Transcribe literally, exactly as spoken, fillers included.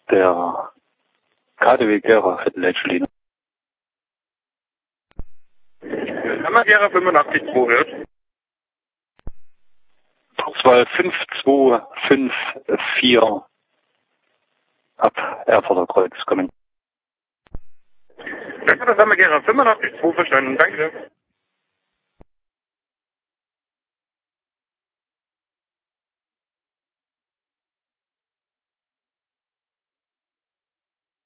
der K D W Gera Viertelleitschlinie. Haben wir Gera fünfundachtzig zwei gehört? zwei fünf zwei fünf vier ab Erfurter Kreuz kommen. Das haben wir Gera fünfundachtzig zwei verstanden. Danke.